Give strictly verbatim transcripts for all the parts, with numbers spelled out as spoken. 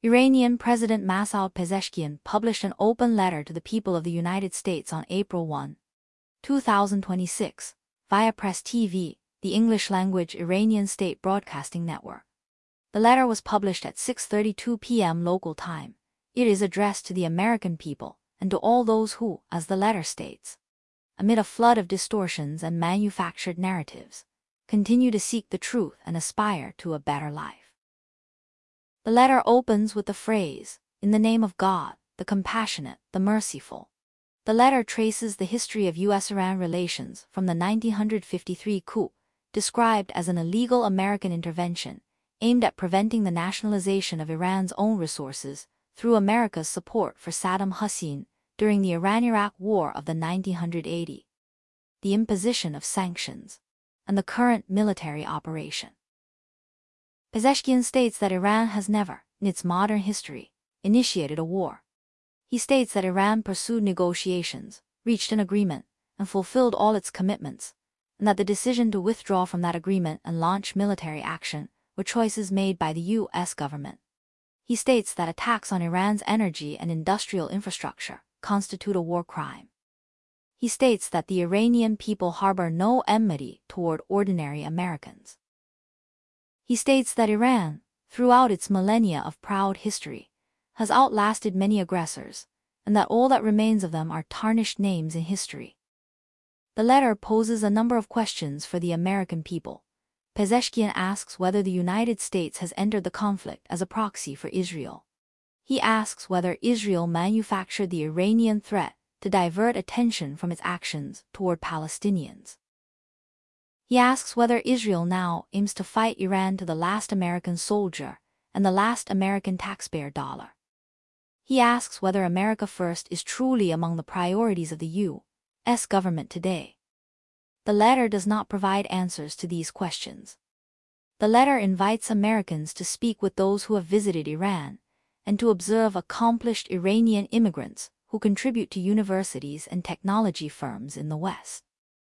Iranian President Masoud Pezeshkian published an open letter to the people of the United States on April first, two thousand twenty-six, via Press T V, the English-language Iranian state broadcasting network. The letter was published at six thirty-two p m local time. It is addressed to the American people and to all those who, as the letter states, amid a flood of distortions and manufactured narratives, continue to seek the truth and aspire to a better life. The letter opens with the phrase, "In the name of God, the compassionate, the merciful." The letter traces the history of U S Iran relations from the nineteen fifty-three coup, described as an illegal American intervention aimed at preventing the nationalization of Iran's own resources through America's support for Saddam Hussein during the Iran-Iraq War of the nineteen eighty, the imposition of sanctions, and the current military operation. Pezeshkian states that Iran has never, in its modern history, initiated a war. He states that Iran pursued negotiations, reached an agreement, and fulfilled all its commitments, and that the decision to withdraw from that agreement and launch military action were choices made by the U S government. He states that attacks on Iran's energy and industrial infrastructure constitute a war crime. He states that the Iranian people harbor no enmity toward ordinary Americans. He states that Iran, throughout its millennia of proud history, has outlasted many aggressors, and that all that remains of them are tarnished names in history. The letter poses a number of questions for the American people. Pezeshkian asks whether the United States has entered the conflict as a proxy for Israel. He asks whether Israel manufactured the Iranian threat to divert attention from its actions toward Palestinians. He asks whether Israel now aims to fight Iran to the last American soldier and the last American taxpayer dollar. He asks whether America First is truly among the priorities of the U S government today. The letter does not provide answers to these questions. The letter invites Americans to speak with those who have visited Iran and to observe accomplished Iranian immigrants who contribute to universities and technology firms in the West.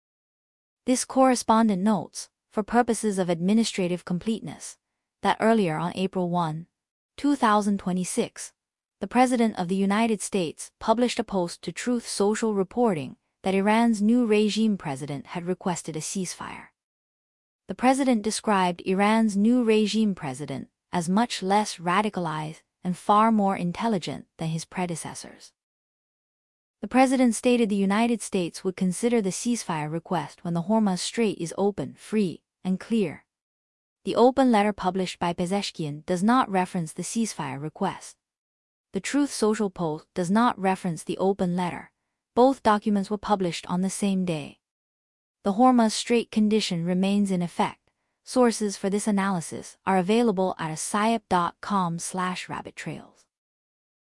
This correspondent notes, for purposes of administrative completeness, that earlier on April first, two thousand twenty-six, the President of the United States published a post to Truth Social reporting that Iran's new regime president had requested a ceasefire. The president described Iran's new regime president as much less radicalized and far more intelligent than his predecessors. The president stated the United States would consider the ceasefire request when the Hormuz Strait is open, free, and clear. The open letter published by Pezeshkian does not reference the ceasefire request. The Truth Social post does not reference the open letter. Both documents were published on the same day. The Hormuz Strait condition remains in effect. Sources for this analysis are available at asayap dot com slash rabbit trails.